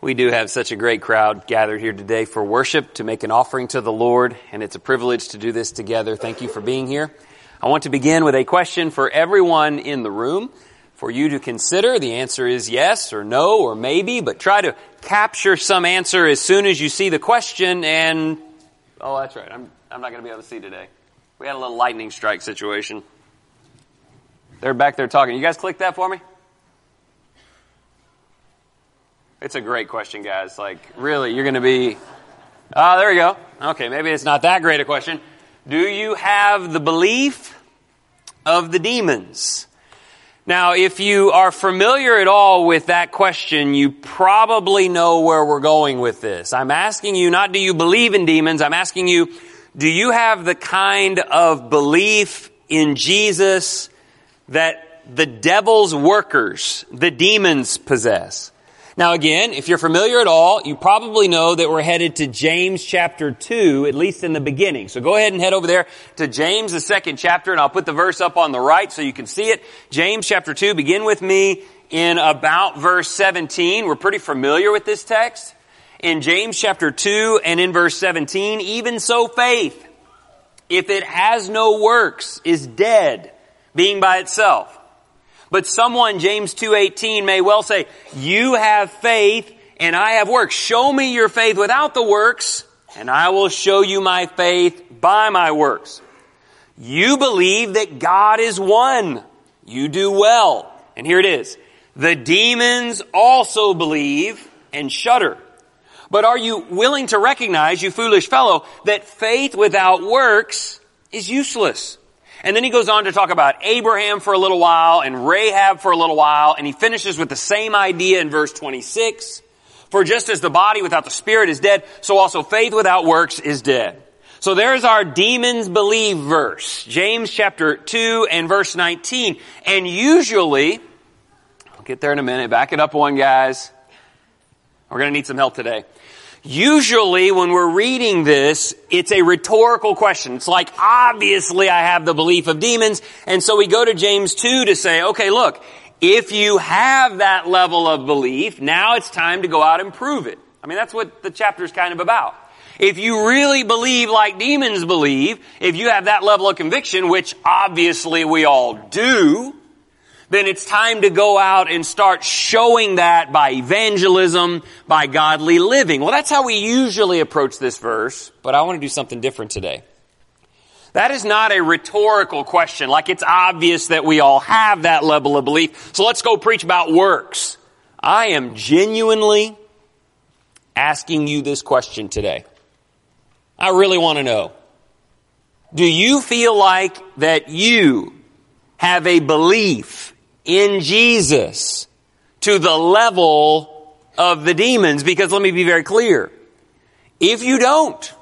We do have such a great crowd gathered here today for worship, to make an offering to the Lord, and it's a privilege to do this together. Thank you for being here. I want to begin with a question for everyone in the room for you to consider. The answer is yes or no or maybe, but try to capture some answer as soon as you see the question. And, oh, that's right, I'm not going to be able to see today. We had a little lightning strike situation. They're back there talking. You guys click that for me? It's a great question, guys. Like, really, you're going to be... Oh, there we go. Okay, maybe it's not that great a question. Do you have the belief of the demons? Now, if you are familiar at all with that question, you probably know where we're going with this. I'm asking you, not do you believe in demons, I'm asking you, do you have the kind of belief in Jesus that the devil's workers, the demons, possess? Now again, if you're familiar at all, you probably know that we're headed to James chapter 2, at least in the beginning. So go ahead and head over there to James, the second chapter, and I'll put the verse up on the right so you can see it. James chapter 2, begin with me in about verse 17. We're pretty familiar with this text. In James chapter 2 and in verse 17, even so faith, if it has no works, is dead, being by itself. But someone, James 2:18, may well say, you have faith and I have works. Show me your faith without the works, and I will show you my faith by my works. You believe that God is one. You do well. And here it is. The demons also believe and shudder. But are you willing to recognize, you foolish fellow, that faith without works is useless? And then he goes on to talk about Abraham for a little while and Rahab for a little while, and he finishes with the same idea in verse 26. For just as the body without the spirit is dead, so also faith without works is dead. So there's our demons believe verse, James chapter 2 and verse 19. And usually, I'll get there in a minute, back it up one, guys. We're going to need some help today. Usually when we're reading this, it's a rhetorical question. It's like, obviously I have the belief of demons. And so we go to James 2 to say, okay, look, if you have that level of belief, now it's time to go out and prove it. I mean, that's what the chapter's kind of about. If you really believe like demons believe, if you have that level of conviction, which obviously we all do, then it's time to go out and start showing that by evangelism, by godly living. Well, that's how we usually approach this verse, but I want to do something different today. That is not a rhetorical question, like it's obvious that we all have that level of belief, so let's go preach about works. I am genuinely asking you this question today. I really want to know. Do you feel like that you have a belief in Jesus to the level of the demons? Because let me be very clear. If you don't,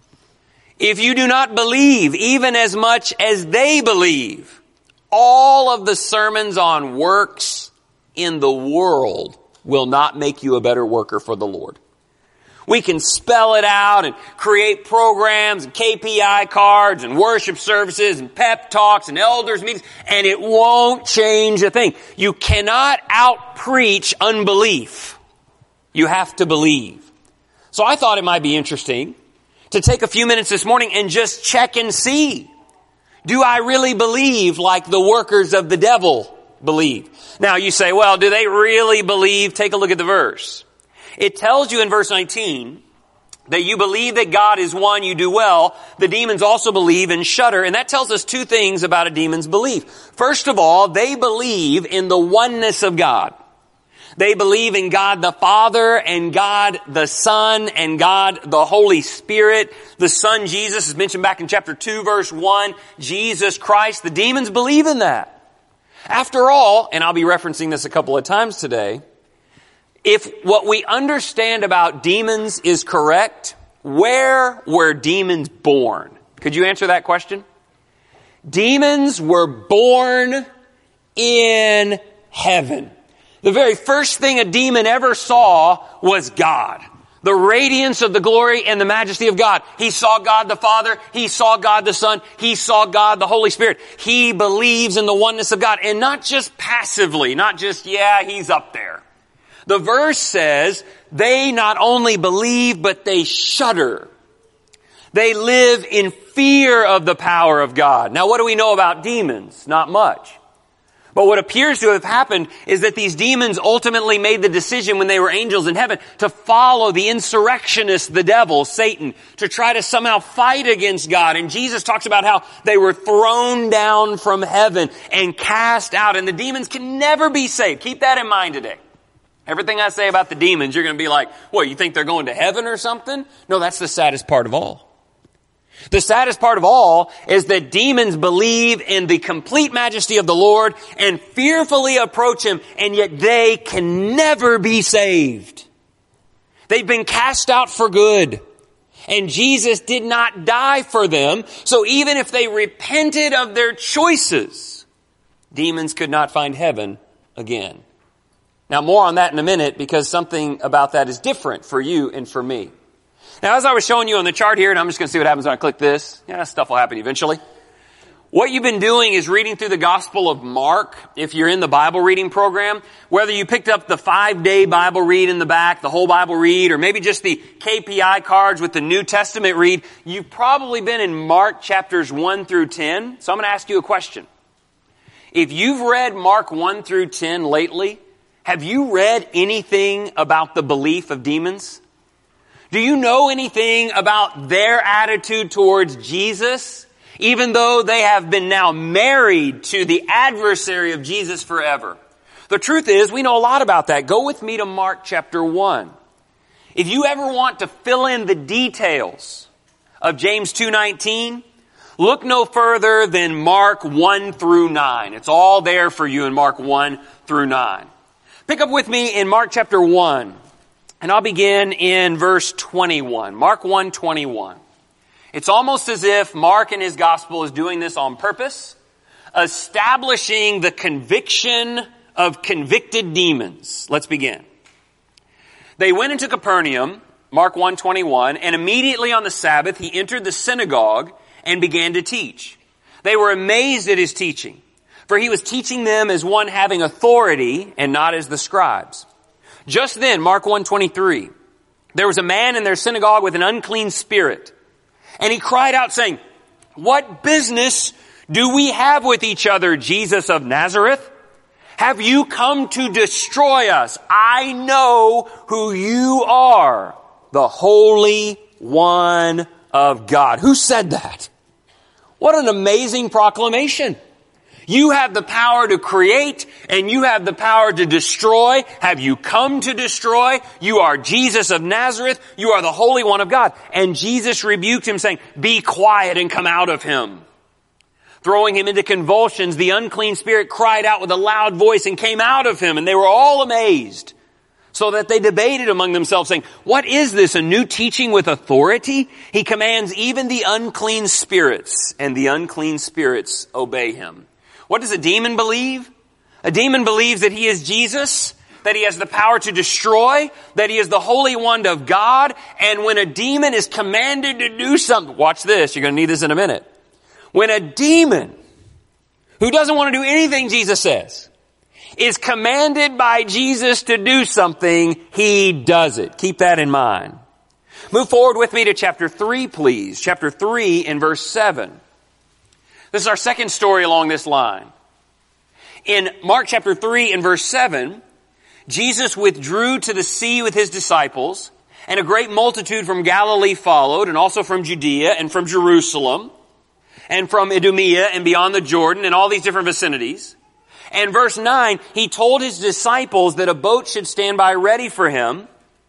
if you do not believe even as much as they believe, all of the sermons on works in the world will not make you a better worker for the Lord. We can spell it out and create programs and KPI cards and worship services and pep talks and elders meetings, and it won't change a thing. You cannot out-preach unbelief. You have to believe. So I thought it might be interesting to take a few minutes this morning and just check and see. Do I really believe like the workers of the devil believe? Now you say, well, do they really believe? Take a look at the verse. It tells you in verse 19 that you believe that God is one, you do well. The demons also believe and shudder. And that tells us two things about a demon's belief. First of all, they believe in the oneness of God. They believe in God the Father and God the Son and God the Holy Spirit. The Son Jesus is mentioned back in chapter 2 verse 1. Jesus Christ. The demons believe in that. After all, and I'll be referencing this a couple of times today, if what we understand about demons is correct, where were demons born? Could you answer that question? Demons were born in heaven. The very first thing a demon ever saw was God. The radiance of the glory and the majesty of God. He saw God the Father. He saw God the Son. He saw God the Holy Spirit. He believes in the oneness of God. And not just passively, not just, yeah, he's up there. The verse says they not only believe, but they shudder. They live in fear of the power of God. Now, what do we know about demons? Not much. But what appears to have happened is that these demons ultimately made the decision when they were angels in heaven to follow the insurrectionist, the devil, Satan, to try to somehow fight against God. And Jesus talks about how they were thrown down from heaven and cast out. And the demons can never be saved. Keep that in mind today. Everything I say about the demons, you're going to be like, what, you think they're going to heaven or something? No, that's the saddest part of all. The saddest part of all is that demons believe in the complete majesty of the Lord and fearfully approach Him, and yet they can never be saved. They've been cast out for good, and Jesus did not die for them, so even if they repented of their choices, demons could not find heaven again. Now, more on that in a minute, because something about that is different for you and for me. Now, as I was showing you on the chart here, and I'm just going to see what happens when I click this. Yeah, stuff will happen eventually. What you've been doing is reading through the Gospel of Mark, if you're in the Bible reading program. Whether you picked up the 5-day Bible read in the back, the whole Bible read, or maybe just the KPI cards with the New Testament read, you've probably been in Mark chapters 1 through 10. So I'm going to ask you a question. If you've read Mark 1 through 10 lately, have you read anything about the belief of demons? Do you know anything about their attitude towards Jesus, even though they have been now married to the adversary of Jesus forever? The truth is, we know a lot about that. Go with me to Mark chapter 1. If you ever want to fill in the details of James 2:19, look no further than Mark 1 through 9. It's all there for you in Mark 1 through 9. Pick up with me in Mark chapter 1. And I'll begin in verse 21. Mark 1:21. It's almost as if Mark in his gospel is doing this on purpose, establishing the conviction of convicted demons. Let's begin. They went into Capernaum, Mark 1:21, and immediately on the Sabbath he entered the synagogue and began to teach. They were amazed at his teaching, for he was teaching them as one having authority and not as the scribes. Just then, Mark 1:23, there was a man in their synagogue with an unclean spirit. And he cried out saying, "What business do we have with each other, Jesus of Nazareth? Have you come to destroy us? I know who you are, the Holy One of God." Who said that? What an amazing proclamation. You have the power to create and you have the power to destroy. Have you come to destroy? You are Jesus of Nazareth. You are the Holy One of God. And Jesus rebuked him saying, "Be quiet and come out of him." Throwing him into convulsions, the unclean spirit cried out with a loud voice and came out of him. And they were all amazed, so that they debated among themselves saying, "What is this, a new teaching with authority? He commands even the unclean spirits, and the unclean spirits obey him." What does a demon believe? A demon believes that he is Jesus, that he has the power to destroy, that he is the Holy One of God. And when a demon is commanded to do something, watch this, you're going to need this in a minute. When a demon who doesn't want to do anything Jesus says is commanded by Jesus to do something, he does it. Keep that in mind. Move forward with me to chapter 3, please. Chapter 3 and verse 7. This is our second story along this line. In Mark chapter 3 and verse 7, Jesus withdrew to the sea with his disciples, and a great multitude from Galilee followed, and also from Judea and from Jerusalem, and from Idumea and beyond the Jordan, and all these different vicinities. And verse 9, he told his disciples that a boat should stand by ready for him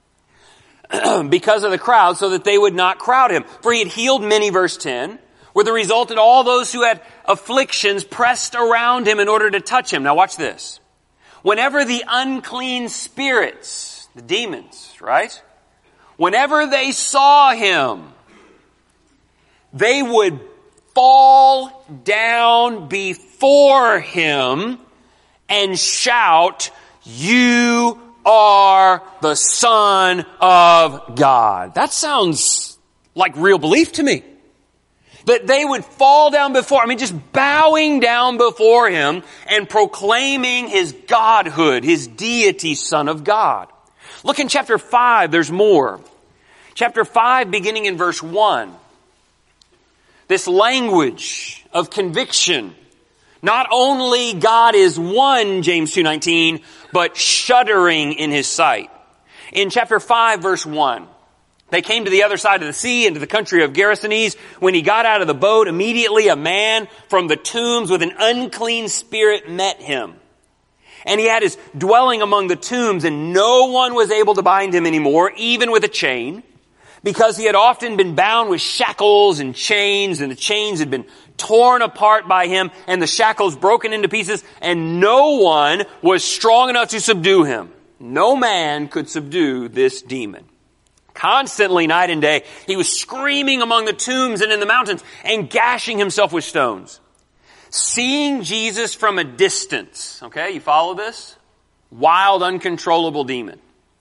because of the crowd, so that they would not crowd him. For he had healed many, verse 10, with the result that all those who had afflictions pressed around him in order to touch him. Now watch this. Whenever the unclean spirits, the demons, right? Whenever they saw him, they would fall down before him and shout, "You are the Son of God." That sounds like real belief to me. That they would fall down before, just bowing down before him and proclaiming his godhood, his deity, Son of God. Look in chapter 5, there's more. Chapter 5, beginning in verse 1. This language of conviction. Not only God is one, James 2:19, but shuddering in his sight. In chapter 5, verse 1, they came to the other side of the sea, into the country of Gerasenes. When he got out of the boat, immediately a man from the tombs with an unclean spirit met him. And he had his dwelling among the tombs, and no one was able to bind him anymore, even with a chain, because he had often been bound with shackles and chains, and the chains had been torn apart by him, and the shackles broken into pieces, and no one was strong enough to subdue him. No man could subdue this demon. Constantly, night and day, he was screaming among the tombs and in the mountains, and gashing himself with stones. Seeing Jesus from a distance, okay, you follow this? Wild, uncontrollable demon.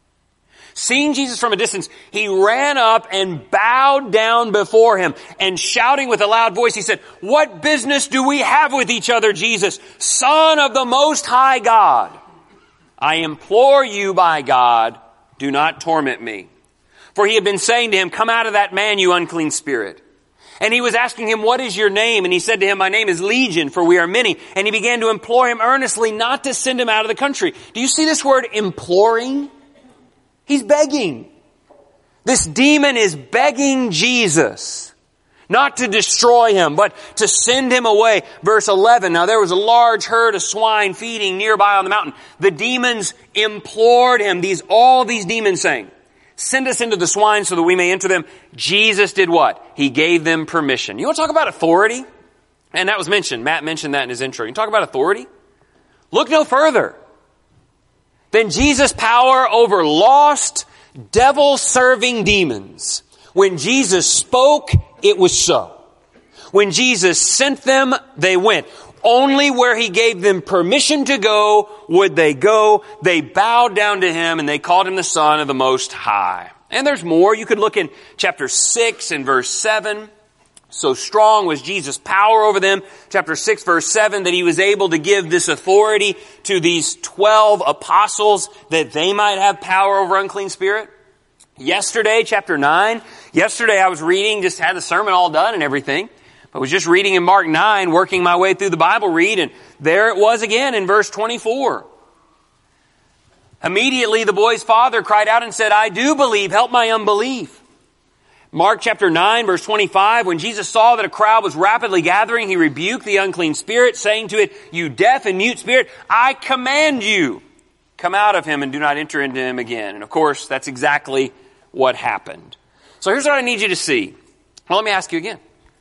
Seeing Jesus from a distance, he ran up and bowed down before him, and shouting with a loud voice, he said, "What business do we have with each other, Jesus, Son of the Most High God? I implore you by God, do not torment me." For he had been saying to him, "Come out of that man, you unclean spirit." And he was asking him, "What is your name?" And he said to him, "My name is Legion, for we are many." And he began to implore him earnestly not to send him out of the country. Do you see this word imploring? He's begging. This demon is begging Jesus not to destroy him, but to send him away. Verse 11, now there was a large herd of swine feeding nearby on the mountain. The demons implored him, all these demons saying, "Send us into the swine so that we may enter them." Jesus did what? He gave them permission. You want to talk about authority? And that was mentioned. Matt mentioned that in his intro. You talk about authority? Look no further than Jesus' power over lost, devil-serving demons. When Jesus spoke, it was so. When Jesus sent them, they went. Only where he gave them permission to go would they go. They bowed down to him, and they called him the Son of the Most High. And there's more. You could look in chapter 6 and verse 7. So strong was Jesus' power over them, chapter 6, verse 7, that he was able to give this authority to these 12 apostles that they might have power over unclean spirit. Yesterday, chapter 9, I was reading, just had the sermon all done and everything. I was just reading in Mark 9, working my way through the Bible read, and there it was again in verse 24. Immediately the boy's father cried out and said, "I do believe, help my unbelief." Mark chapter 9, verse 25, when Jesus saw that a crowd was rapidly gathering, he rebuked the unclean spirit, saying to it, "You deaf and mute spirit, I command you, come out of him and do not enter into him again." And of course, that's exactly what happened. So here's what I need you to see. Well, let me ask you again.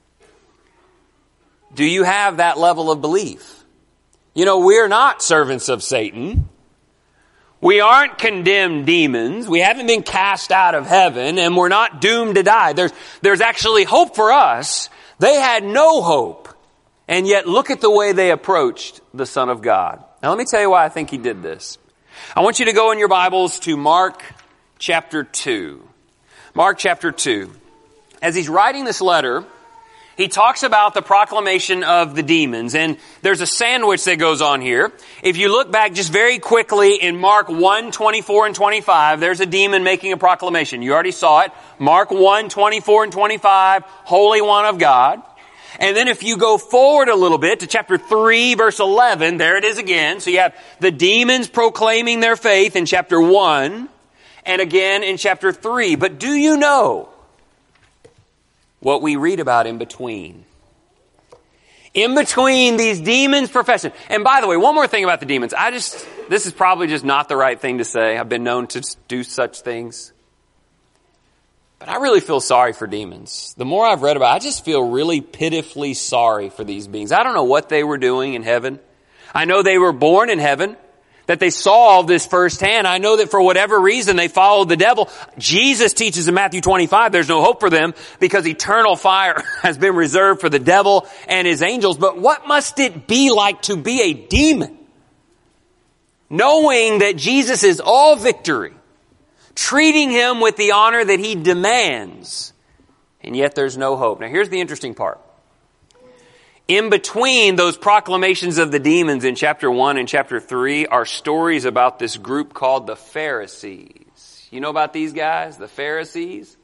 Do you have that level of belief? We're not servants of Satan. We aren't condemned demons. We haven't been cast out of heaven, and we're not doomed to die. There's actually hope for us. They had no hope. And yet look at the way they approached the Son of God. Now let me tell you why I think he did this. I want you to go in your Bibles to Mark chapter 2. Mark chapter 2. As he's writing this letter, he talks about the proclamation of the demons, and there's a sandwich that goes on here. If you look back just very quickly in Mark 1, 24 and 25, there's a demon making a proclamation. You already saw it. Mark 1, 24 and 25, Holy One of God. And then if you go forward a little bit to chapter 3, verse 11, there it is again. So you have the demons proclaiming their faith in chapter 1, and again in chapter 3. But do you know what we read about in between? In between these demons' profession. And by the way, one more thing about the demons. This is probably just not the right thing to say. I've been known to do such things. But I really feel sorry for demons. The more I've read about it, I just feel really pitifully sorry for these beings. I don't know what they were doing in heaven. I know they were born in heaven, that they saw all this firsthand. I know that for whatever reason they followed the devil. Jesus teaches in Matthew 25 there's no hope for them because eternal fire has been reserved for the devil and his angels. But what must it be like to be a demon? Knowing that Jesus is all victory, treating him with the honor that he demands, and yet there's no hope. Now here's the interesting part. In between those proclamations of the demons in chapter 1 and chapter 3 are stories about this group called the Pharisees. You know about these guys, the Pharisees?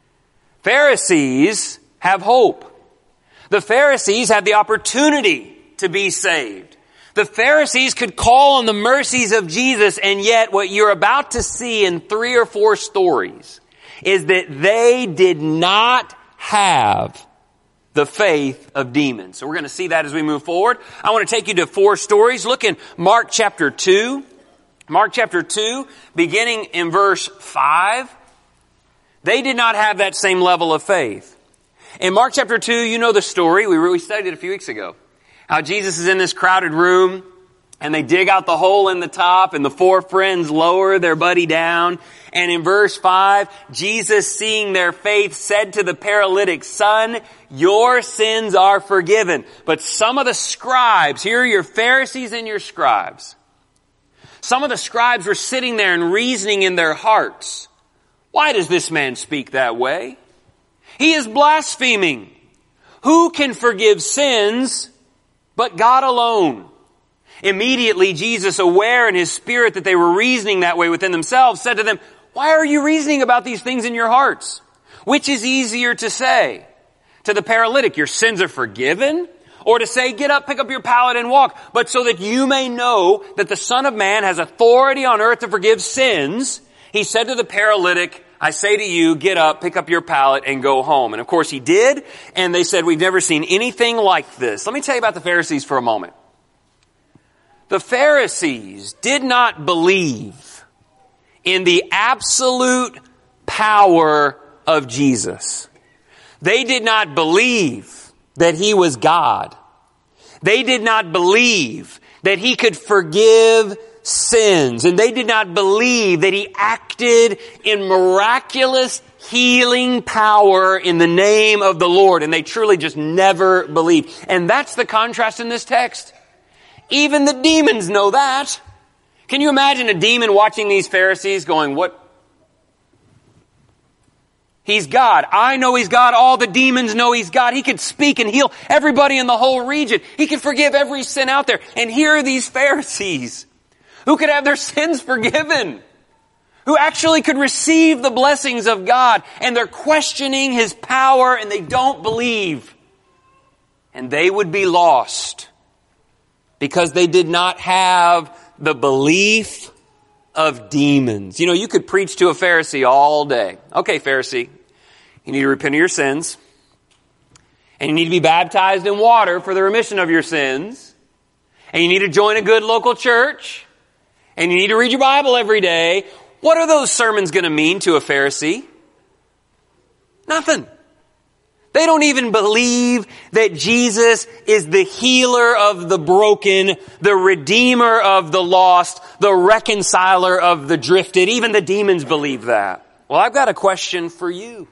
Pharisees have hope. The Pharisees had the opportunity to be saved. The Pharisees could call on the mercies of Jesus, and yet what you're about to see in 3 or 4 stories is that they did not have the faith of demons. So we're going to see that as we move forward. I want to take you to 4 stories. Look in Mark chapter 2. Mark chapter 2, beginning in verse 5. They did not have that same level of faith. In Mark chapter 2, you know the story. We studied it a few weeks ago. How Jesus is in this crowded room, and they dig out the hole in the top, and the 4 friends lower their buddy down. And in verse 5, Jesus, seeing their faith, said to the paralytic, "Son, your sins are forgiven." But some of the scribes, here are your Pharisees and your scribes. Some of the scribes were sitting there and reasoning in their hearts, "Why does this man speak that way? He is blaspheming. Who can forgive sins but God alone?" Immediately, Jesus, aware in his spirit that they were reasoning that way within themselves, said to them, "Why are you reasoning about these things in your hearts? Which is easier to say to the paralytic, 'Your sins are forgiven,' or to say, 'Get up, pick up your pallet and walk'? But so that you may know that the Son of Man has authority on earth to forgive sins," he said to the paralytic, "I say to you, get up, pick up your pallet, and go home." And of course he did, and they said, "We've never seen anything like this." Let me tell you about the Pharisees for a moment. The Pharisees did not believe in the absolute power of Jesus. They did not believe that he was God. They did not believe that he could forgive sins. And they did not believe that he acted in miraculous healing power in the name of the Lord. And they truly just never believed. And that's the contrast in this text. Even the demons know that. Can you imagine a demon watching these Pharisees going, "What? He's God. I know he's God. All the demons know he's God. He could speak and heal everybody in the whole region. He could forgive every sin out there." And here are these Pharisees who could have their sins forgiven, who actually could receive the blessings of God, and they're questioning his power and they don't believe. And they would be lost because they did not have the belief of demons. You know, you could preach to a Pharisee all day. "Okay, Pharisee, you need to repent of your sins, and you need to be baptized in water for the remission of your sins, and you need to join a good local church, and you need to read your Bible every day." What are those sermons going to mean to a Pharisee? Nothing. They don't even believe that Jesus is the healer of the broken, the redeemer of the lost, the reconciler of the drifted. Even the demons believe that. Well, I've got a question for you.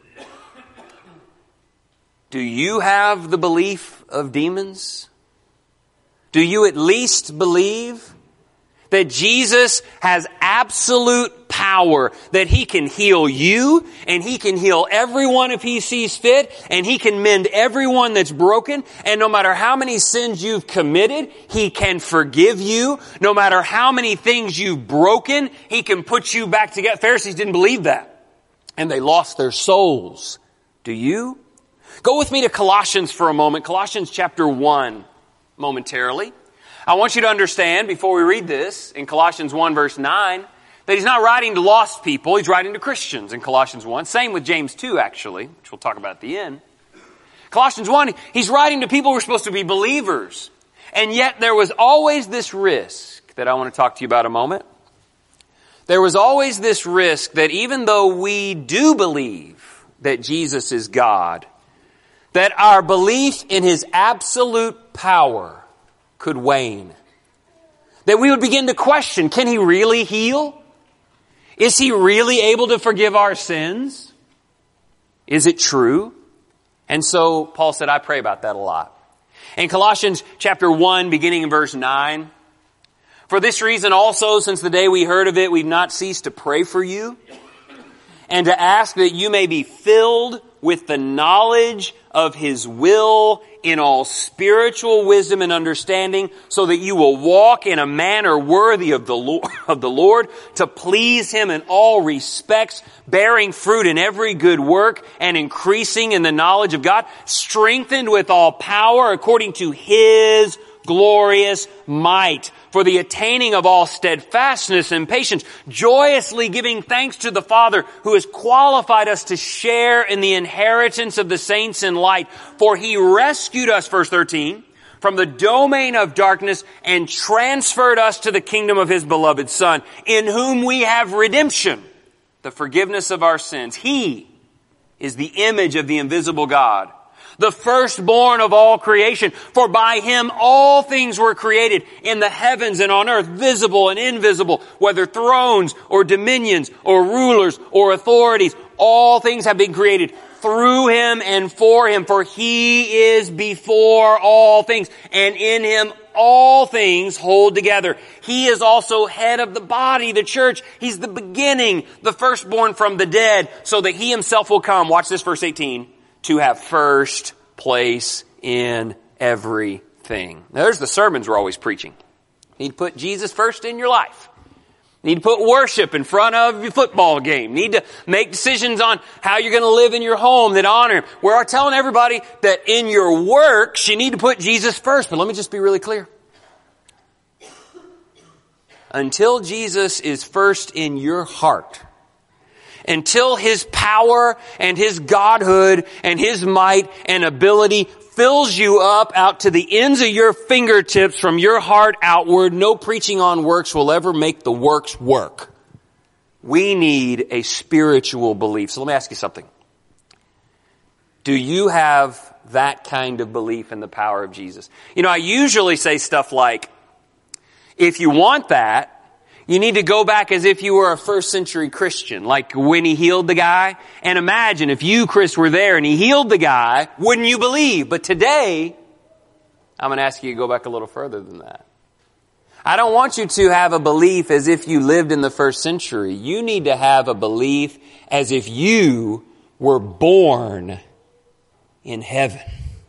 Do you have the belief of demons? Do you at least believe that Jesus has absolute power, that he can heal you, and he can heal everyone if he sees fit, and he can mend everyone that's broken, and no matter how many sins you've committed, he can forgive you. No matter how many things you've broken, he can put you back together. Pharisees didn't believe that, and they lost their souls. Do you? Go with me to Colossians for a moment. Colossians chapter 1, momentarily. I want you to understand, before we read this, in Colossians 1 verse 9, that he's not writing to lost people, he's writing to Christians in Colossians 1. Same with James 2, actually, which we'll talk about at the end. Colossians 1, he's writing to people who are supposed to be believers. And yet there was always this risk that I want to talk to you about a moment. There was always this risk that even though we do believe that Jesus is God, that our belief in his absolute power could wane. That we would begin to question, can he really heal? Is he really able to forgive our sins? Is it true? And so Paul said, I pray about that a lot. In Colossians chapter 1, beginning in verse 9, "For this reason also, since the day we heard of it, we've not ceased to pray for you and to ask that you may be filled with the knowledge of His will in all spiritual wisdom and understanding, so that you will walk in a manner worthy of the Lord, to please Him in all respects, bearing fruit in every good work and increasing in the knowledge of God, strengthened with all power according to His glorious might, for the attaining of all steadfastness and patience, joyously giving thanks to the Father who has qualified us to share in the inheritance of the saints in light. For He rescued us, verse 13, from the domain of darkness and transferred us to the kingdom of His beloved Son, in whom we have redemption, the forgiveness of our sins. He is the image of the invisible God, the firstborn of all creation. For by Him all things were created in the heavens and on earth, visible and invisible, whether thrones or dominions or rulers or authorities. All things have been created through Him and for Him. For He is before all things, and in Him all things hold together. He is also head of the body, the church. He's the beginning, the firstborn from the dead, so that He Himself will come. Watch this, verse 18. To have first place in everything. Now, there's the sermons we're always preaching. You need to put Jesus first in your life. You need to put worship in front of your football game. You need to make decisions on how you're going to live in your home that honor Him. We're telling everybody that in your works, you need to put Jesus first. But let me just be really clear. Until Jesus is first in your heart, until His power and His godhood and His might and ability fills you up out to the ends of your fingertips from your heart outward, no preaching on works will ever make the works work. We need a spiritual belief. So let me ask you something. Do you have that kind of belief in the power of Jesus? You know, I usually say stuff like, if you want that, you need to go back as if you were a first century Christian, like when He healed the guy. And imagine if you, Chris, were there and He healed the guy, wouldn't you believe? But today, I'm going to ask you to go back a little further than that. I don't want you to have a belief as if you lived in the first century. You need to have a belief as if you were born in heaven.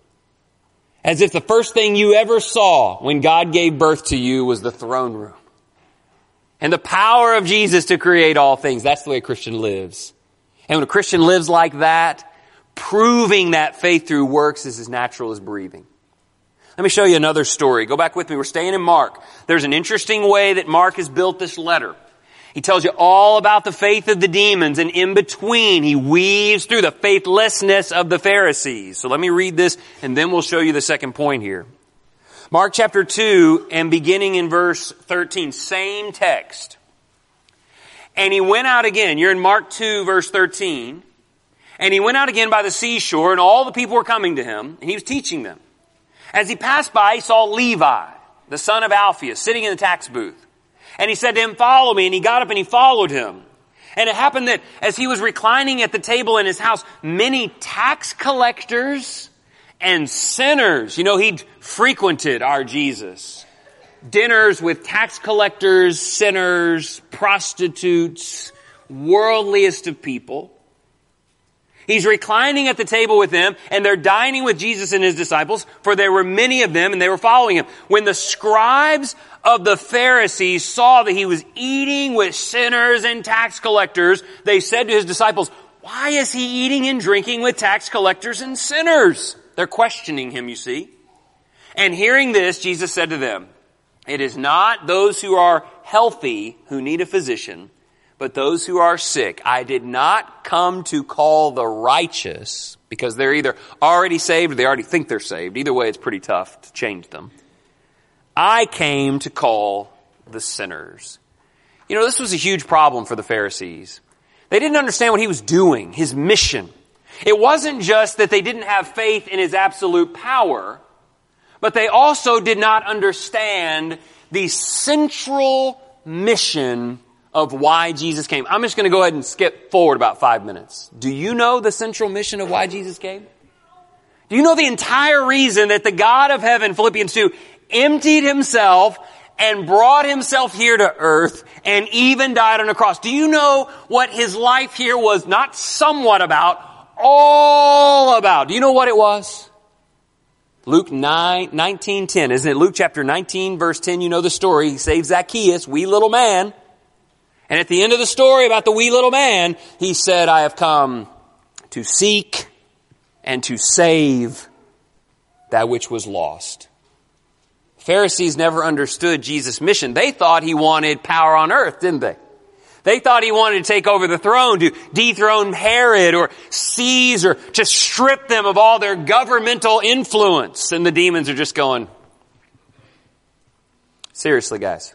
As if the first thing you ever saw when God gave birth to you was the throne room. And the power of Jesus to create all things. That's the way a Christian lives. And when a Christian lives like that, proving that faith through works is as natural as breathing. Let me show you another story. Go back with me. We're staying in Mark. There's an interesting way that Mark has built this letter. He tells you all about the faith of the demons, and in between, he weaves through the faithlessness of the Pharisees. So let me read this, and then we'll show you the second point here. Mark chapter 2, and beginning in verse 13, same text. And he went out again. You're in Mark 2, verse 13. And he went out again by the seashore, and all the people were coming to him, and he was teaching them. As he passed by, he saw Levi, the son of Alphaeus, sitting in the tax booth. And he said to him, "Follow me." And he got up and he followed him. And it happened that as he was reclining at the table in his house, many tax collectors and sinners, you know, he'd frequented our Jesus. Dinners with tax collectors, sinners, prostitutes, worldliest of people. He's reclining at the table with them, and they're dining with Jesus and His disciples, for there were many of them, and they were following Him. When the scribes of the Pharisees saw that He was eating with sinners and tax collectors, they said to His disciples, "Why is He eating and drinking with tax collectors and sinners?" They're questioning Him, you see. And hearing this, Jesus said to them, "It is not those who are healthy who need a physician, but those who are sick. I did not come to call the righteous," because they're either already saved or they already think they're saved. Either way, it's pretty tough to change them. "I came to call the sinners." You know, this was a huge problem for the Pharisees. They didn't understand what He was doing, His mission. It wasn't just that they didn't have faith in His absolute power, but they also did not understand the central mission of why Jesus came. I'm just going to go ahead and skip forward about 5 minutes. Do you know the central mission of why Jesus came? Do you know the entire reason that the God of heaven, Philippians 2, emptied Himself and brought Himself here to earth and even died on a cross? Do you know what His life here was not somewhat about, all about. Do you know what it was? Luke 19:10. Isn't it Luke chapter 19, verse 10? You know the story. He saves Zacchaeus, wee little man. And at the end of the story about the wee little man, he said, I have come to seek and to save that which was lost. Pharisees never understood Jesus' mission. They thought he wanted power on earth, didn't they? They thought he wanted to take over the throne, to dethrone Herod or Caesar, to strip them of all their governmental influence. And the demons are just going, seriously, guys.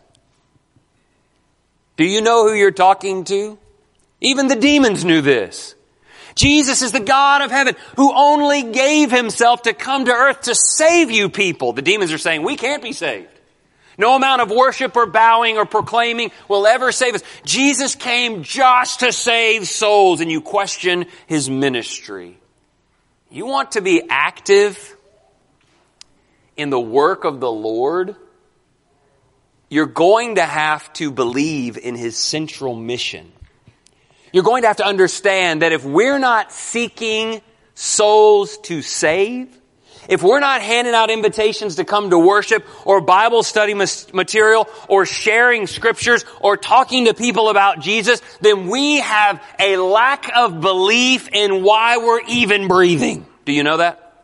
Do you know who you're talking to? Even the demons knew this. Jesus is the God of heaven who only gave himself to come to earth to save you people. The demons are saying, we can't be saved. No amount of worship or bowing or proclaiming will ever save us. Jesus came just to save souls, and you question his ministry. You want to be active in the work of the Lord? You're going to have to believe in his central mission. You're going to have to understand that if we're not seeking souls to save, if we're not handing out invitations to come to worship or Bible study material or sharing scriptures or talking to people about Jesus, then we have a lack of belief in why we're even breathing. Do you know that?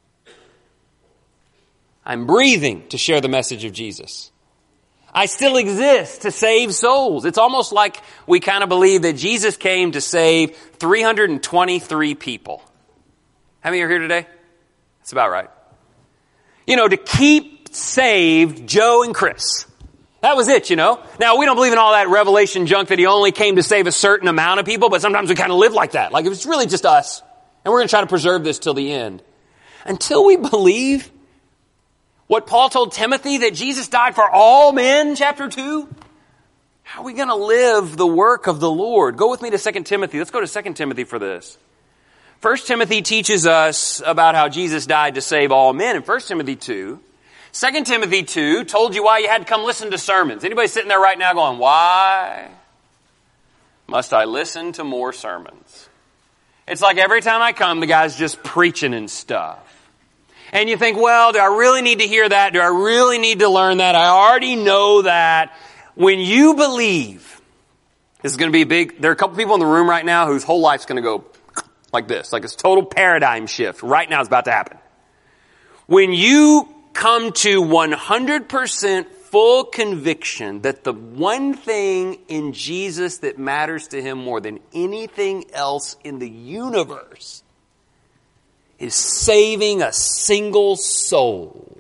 I'm breathing to share the message of Jesus. I still exist to save souls. It's almost like we kind of believe that Jesus came to save 323 people. How many are here today? That's about right. You know, to keep saved Joe and Chris. That was it, you know. Now, we don't believe in all that Revelation junk that he only came to save a certain amount of people, but sometimes we kind of live like that. Like, it's really just us. And we're going to try to preserve this till the end. Until we believe what Paul told Timothy, that Jesus died for all men, chapter 2, how are we going to live the work of the Lord? Go with me to 2 Timothy. Let's go to 2 Timothy for this. 1 Timothy teaches us about how Jesus died to save all men in 1 Timothy 2. 2 Timothy 2 told you why you had to come listen to sermons. Anybody sitting there right now going, why must I listen to more sermons? It's like every time I come, the guy's just preaching and stuff. And you think, well, do I really need to hear that? Do I really need to learn that? I already know that. When you believe, this is going to be big. There are a couple people in the room right now whose whole life's going to go like this, like it's total paradigm shift. Right now it's about to happen. When you come to 100% full conviction that the one thing in Jesus that matters to him more than anything else in the universe is saving a single soul,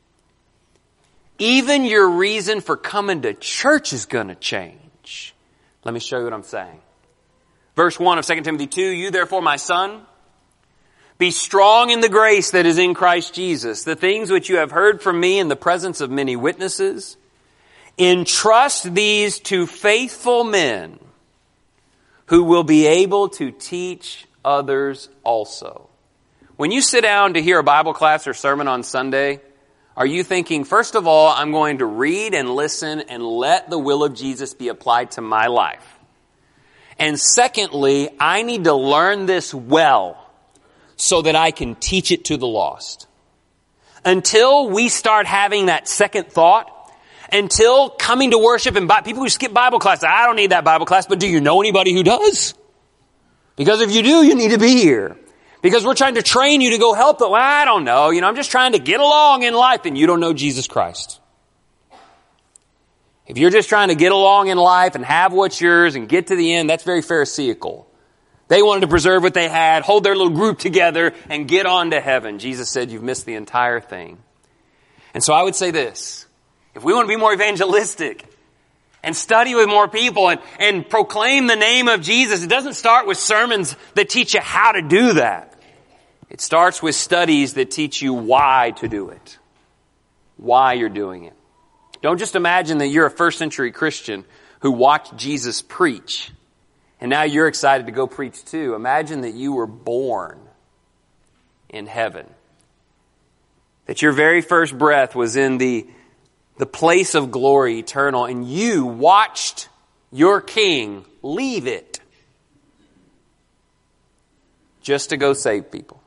even your reason for coming to church is going to change. Let me show you what I'm saying. Verse 1 of 2 Timothy 2, you therefore, my son, be strong in the grace that is in Christ Jesus. The things which you have heard from me in the presence of many witnesses, entrust these to faithful men who will be able to teach others also. When you sit down to hear a Bible class or sermon on Sunday, are you thinking, first of all, I'm going to read and listen and let the will of Jesus be applied to my life? And secondly, I need to learn this well so that I can teach it to the lost. Until we start having that second thought, until coming to worship and people who skip Bible class, I don't need that Bible class, but do you know anybody who does? Because if you do, you need to be here. Because we're trying to train you to go help them. Well, I don't know. I'm just trying to get along in life, and you don't know Jesus Christ. If you're just trying to get along in life and have what's yours and get to the end, that's very Pharisaical. They wanted to preserve what they had, hold their little group together, and get on to heaven. Jesus said, you've missed the entire thing. And so I would say this. If we want to be more evangelistic and study with more people and proclaim the name of Jesus, it doesn't start with sermons that teach you how to do that. It starts with studies that teach you why to do it. Why you're doing it. Don't just imagine that you're a first century Christian who watched Jesus preach and now you're excited to go preach too. Imagine that you were born in heaven. That your very first breath was in the place of glory eternal, and you watched your King leave it just to go save people.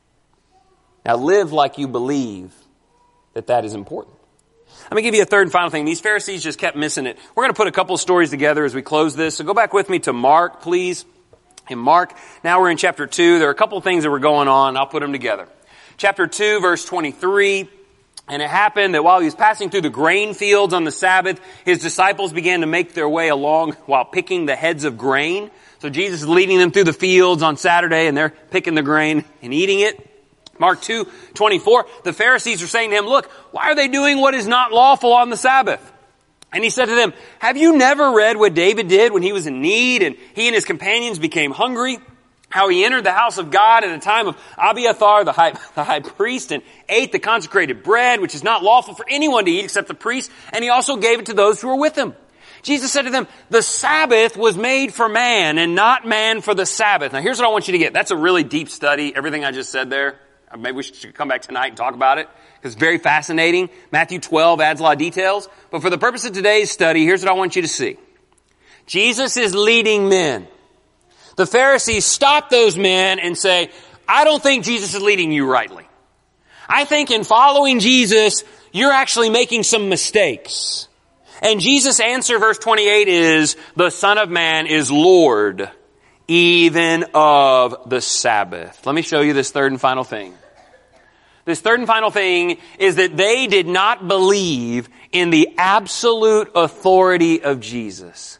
Now live like you believe that is important. Let me give you a third and final thing. These Pharisees just kept missing it. We're going to put a couple of stories together as we close this. So go back with me to Mark, please. In Mark, now we're in chapter 2. There are a couple of things that were going on. I'll put them together. Chapter 2, verse 23. And it happened that while he was passing through the grain fields on the Sabbath, his disciples began to make their way along while picking the heads of grain. So Jesus is leading them through the fields on Saturday, and they're picking the grain and eating it. Mark 2:24, the Pharisees are saying to him, look, why are they doing what is not lawful on the Sabbath? And he said to them, have you never read what David did when he was in need and he and his companions became hungry? How he entered the house of God at the time of Abiathar, the high priest, and ate the consecrated bread, which is not lawful for anyone to eat except the priest, and he also gave it to those who were with him. Jesus said to them, the Sabbath was made for man and not man for the Sabbath. Now here's what I want you to get. That's a really deep study, everything I just said there. Maybe we should come back tonight and talk about it, because it's very fascinating. Matthew 12 adds a lot of details. But for the purpose of today's study, here's what I want you to see. Jesus is leading men. The Pharisees stop those men and say, I don't think Jesus is leading you rightly. I think in following Jesus, you're actually making some mistakes. And Jesus' answer, verse 28, is, the Son of Man is Lord, even of the Sabbath. Let me show you this third and final thing. This third and final thing is that they did not believe in the absolute authority of Jesus.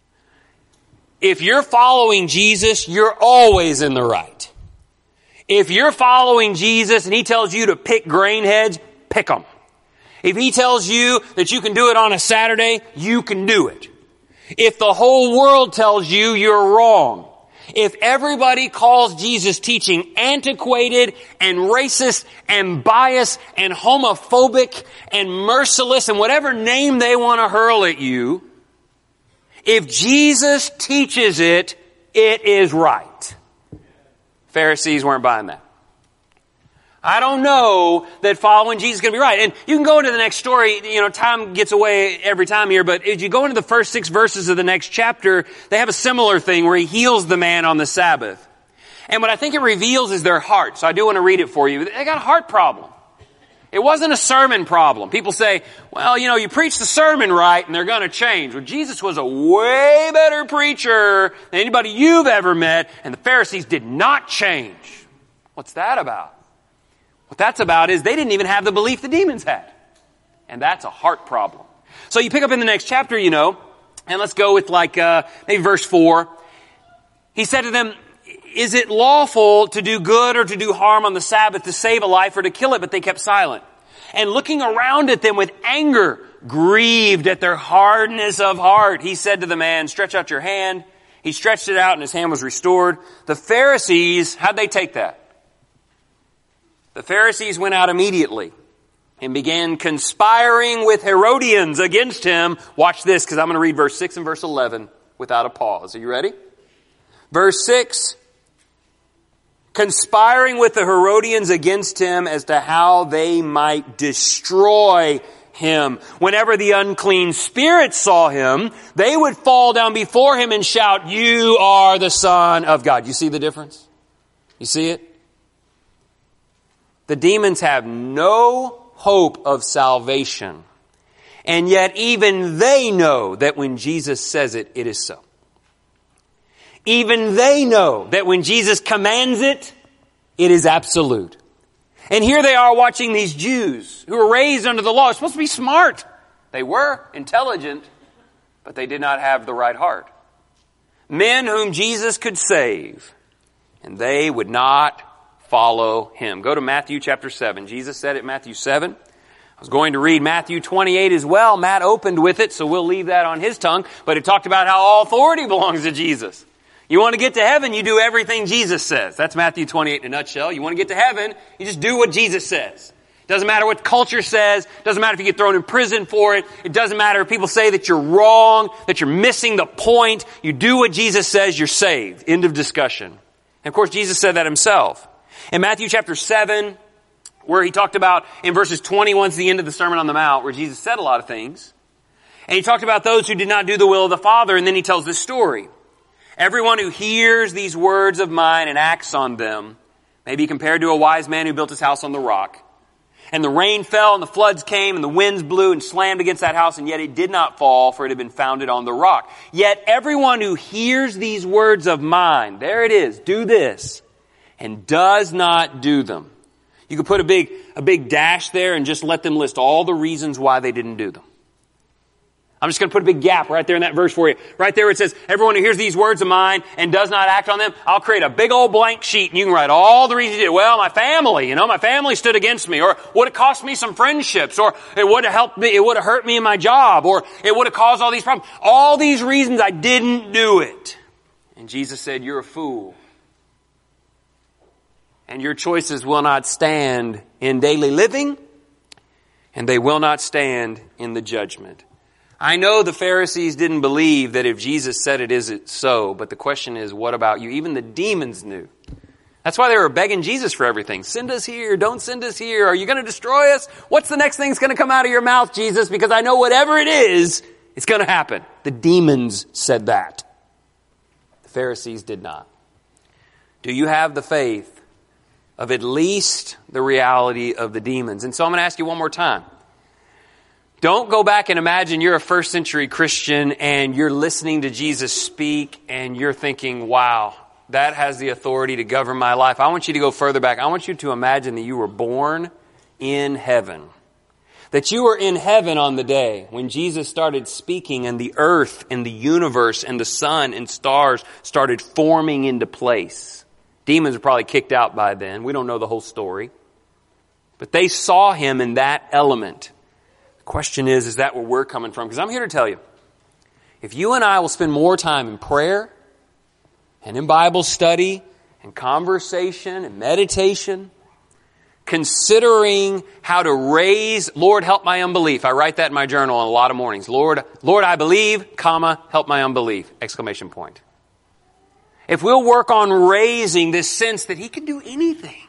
If you're following Jesus, you're always in the right. If you're following Jesus and he tells you to pick grain heads, pick them. If he tells you that you can do it on a Saturday, you can do it. If the whole world tells you, you're wrong. If everybody calls Jesus' teaching antiquated and racist and biased and homophobic and merciless and whatever name they want to hurl at you, if Jesus teaches it, it is right. Pharisees weren't buying that. I don't know that following Jesus is going to be right. And you can go into the next story. You know, time gets away every time here. But as you go into the first 6 verses of the next chapter, they have a similar thing where he heals the man on the Sabbath. And what I think it reveals is their heart. So I do want to read it for you. They got a heart problem. It wasn't a sermon problem. People say, well, you know, you preach the sermon right and they're going to change. Well, Jesus was a way better preacher than anybody you've ever met. And the Pharisees did not change. What's that about? What that's about is they didn't even have the belief the demons had. And that's a heart problem. So you pick up in the next chapter, you know, and let's go with maybe verse 4. He said to them, is it lawful to do good or to do harm on the Sabbath, to save a life or to kill it? But they kept silent. And looking around at them with anger, grieved at their hardness of heart, he said to the man, stretch out your hand. He stretched it out and his hand was restored. The Pharisees, how'd they take that? The Pharisees went out immediately and began conspiring with Herodians against him. Watch this, because I'm going to read verse 6 and verse 11 without a pause. Are you ready? Verse 6, conspiring with the Herodians against him as to how they might destroy him. Whenever the unclean spirits saw him, they would fall down before him and shout, you are the Son of God. You see the difference? You see it? The demons have no hope of salvation. And yet even they know that when Jesus says it, it is so. Even they know that when Jesus commands it, it is absolute. And here they are watching these Jews who were raised under the law. They're supposed to be smart. They were intelligent, but they did not have the right heart. Men whom Jesus could save, and they would not follow him. Go to Matthew chapter 7. Jesus said it in Matthew 7. I was going to read Matthew 28 as well. Matt opened with it, so we'll leave that on his tongue. But it talked about how all authority belongs to Jesus. You want to get to heaven, you do everything Jesus says. That's Matthew 28 in a nutshell. You want to get to heaven, you just do what Jesus says. Doesn't matter what culture says. Doesn't matter if you get thrown in prison for it. It doesn't matter if people say that you're wrong, that you're missing the point. You do what Jesus says, you're saved. End of discussion. And of course, Jesus said that himself. In Matthew chapter 7, where he talked about, in verses 21 to the end of the Sermon on the Mount, where Jesus said a lot of things. And he talked about those who did not do the will of the Father, and then he tells this story. Everyone who hears these words of mine and acts on them may be compared to a wise man who built his house on the rock. And the rain fell, and the floods came, and the winds blew and slammed against that house, and yet it did not fall, for it had been founded on the rock. Yet everyone who hears these words of mine, there it is, do this, and does not do them. You could put a big dash there and just let them list all the reasons why they didn't do them. I'm just going to put a big gap right there in that verse for you. Right there it says, everyone who hears these words of mine and does not act on them, I'll create a big old blank sheet and you can write all the reasons you did. Well, my family stood against me, or would have cost me some friendships, or it would have helped me, it would have hurt me in my job, or it would have caused all these problems. All these reasons I didn't do it. And Jesus said, you're a fool. And your choices will not stand in daily living, and they will not stand in the judgment. I know the Pharisees didn't believe that if Jesus said it, is it so? But the question is, what about you? Even the demons knew. That's why they were begging Jesus for everything. Send us here. Don't send us here. Are you going to destroy us? What's the next thing that's going to come out of your mouth, Jesus? Because I know whatever it is, it's going to happen. The demons said that. The Pharisees did not. Do you have the faith of at least the reality of the demons? And so I'm going to ask you one more time. Don't go back and imagine you're a first century Christian and you're listening to Jesus speak and you're thinking, wow, that has the authority to govern my life. I want you to go further back. I want you to imagine that you were born in heaven. That you were in heaven on the day when Jesus started speaking and the earth and the universe and the sun and stars started forming into place. Demons were probably kicked out by then. We don't know the whole story. But they saw him in that element. Question is that where we're coming from? Because I'm here to tell you, if you and I will spend more time in prayer and in Bible study and conversation and meditation, considering how to raise, Lord, help my unbelief. I write that in my journal on a lot of mornings. Lord, I believe, comma, help my unbelief, exclamation point. If we'll work on raising this sense that He can do anything,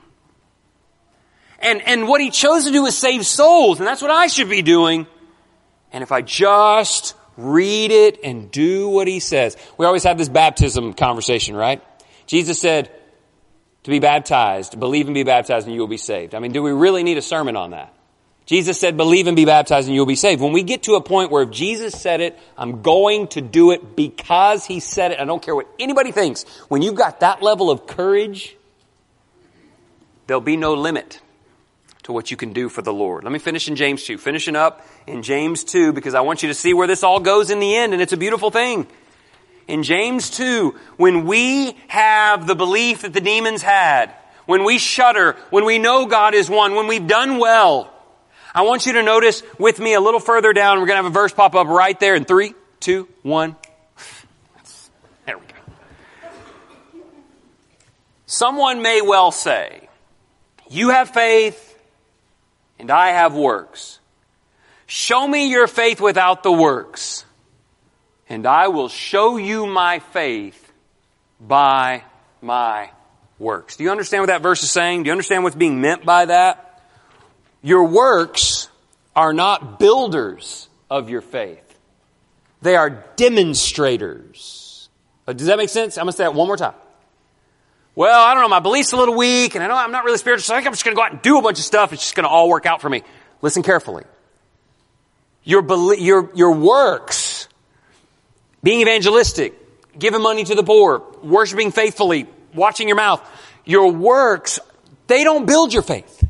and what He chose to do is save souls, and that's what I should be doing. And if I just read it and do what He says. We always have this baptism conversation, right? Jesus said to be baptized, believe and be baptized and you will be saved. I mean, do we really need a sermon on that? Jesus said, believe and be baptized and you will be saved. When we get to a point where if Jesus said it, I'm going to do it because He said it. I don't care what anybody thinks. When you've got that level of courage, there'll be no limit to what you can do for the Lord. Let me finish in James 2. Finishing up in James 2 because I want you to see where this all goes in the end, and it's a beautiful thing. In James 2, when we have the belief that the demons had, when we shudder, when we know God is one, when we've done well, I want you to notice with me a little further down, we're going to have a verse pop up right there in 3, 2, 1. There we go. Someone may well say, you have faith, and I have works. Show me your faith without the works, and I will show you my faith by my works. Do you understand what that verse is saying? Do you understand what's being meant by that? Your works are not builders of your faith. They are demonstrators. Does that make sense? I'm going to say that one more time. Well, I don't know, my belief's a little weak, and I know I'm not really spiritual, so I think I'm just going to go out and do a bunch of stuff. It's just going to all work out for me. Listen carefully. Your works, being evangelistic, giving money to the poor, worshiping faithfully, watching your mouth, your works, they don't build your faith.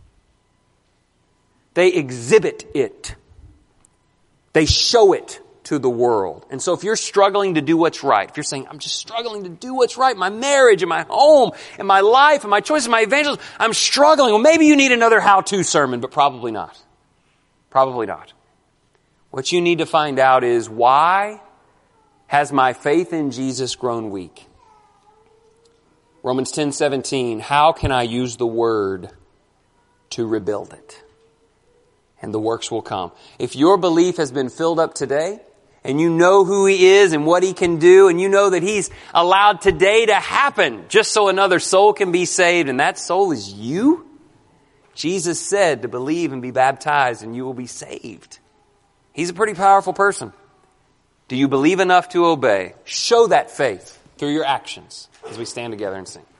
They exhibit it. They show it to the world. And so if you're struggling to do what's right, if you're saying, I'm just struggling to do what's right, my marriage and my home and my life and my choices, my evangelism, I'm struggling. Well, maybe you need another how-to sermon, but probably not. Probably not. What you need to find out is, why has my faith in Jesus grown weak? Romans 10:17, how can I use the word to rebuild it? And the works will come. If your belief has been filled up today, and you know who He is and what He can do, and you know that He's allowed today to happen just so another soul can be saved, and that soul is you, Jesus said to believe and be baptized and you will be saved. He's a pretty powerful person. Do you believe enough to obey? Show that faith through your actions as we stand together and sing.